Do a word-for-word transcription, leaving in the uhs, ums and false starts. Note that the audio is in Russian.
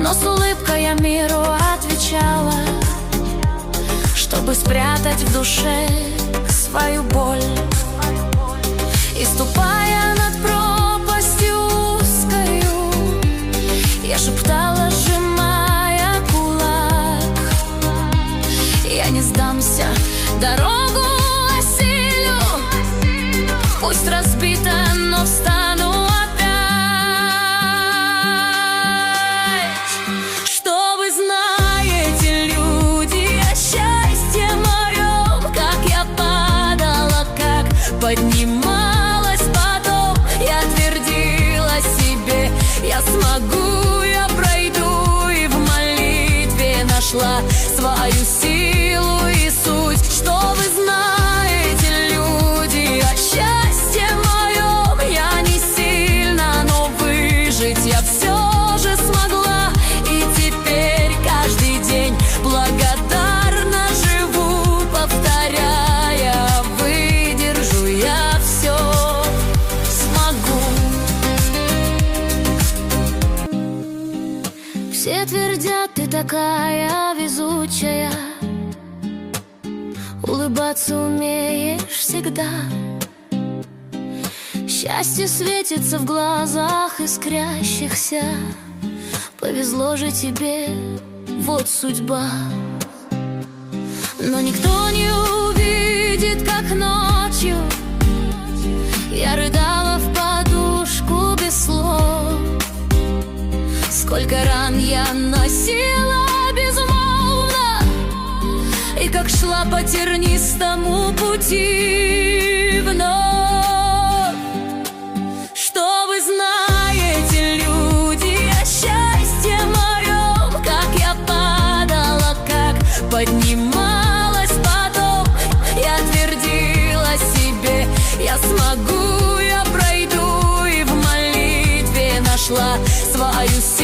но с улыбкой я миру отвечала, чтобы спрятать в душе свою боль. И ступая над пропастью узкою, я шептала, сжимая кулак: я не сдамся, дорогу осилю, пусть разбита, но встану опять. Что вы знаете, люди, о счастье моем, как я падала, как поднималась потом. Я твердила себе: я смогу, я пройду, и в молитве нашла свою силу и суть. Что вы знаете, люди, о счастье моем, я не сильна, но выжить я все же смогла. И теперь каждый день благодарна живу, повторяя: выдержу я все, смогу. Все твердят: ты такая везучая, улыбаться умеешь всегда. Счастье светится в глазах искрящихся. Повезло же тебе, вот судьба. Но никто не увидит, как ночью я рыдала в подушку без слов. Сколько ран я носила безмолвно, и как шла по тернистому пути вновь. Что вы знаете, люди, о счастье моем, как я падала, как поднималась потом. Я твердила себе: я смогу, я пройду, и в молитве нашла свою силу